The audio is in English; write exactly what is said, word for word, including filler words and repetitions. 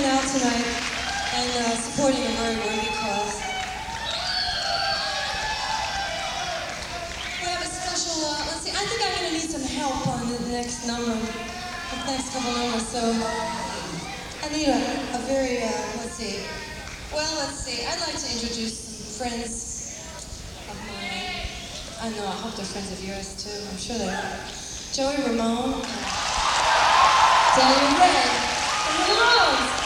coming out tonight and uh, supporting a very worthy cause. We have a special, uh, let's see, I think I'm going to need some help on the next number, the next couple numbers, so I need a, a very, uh, let's see, well, let's see, I'd like to introduce some friends of mine. I know, I hope they're friends of yours too, I'm sure they are. Joey Ramone, Daniel Red, and the Ramones.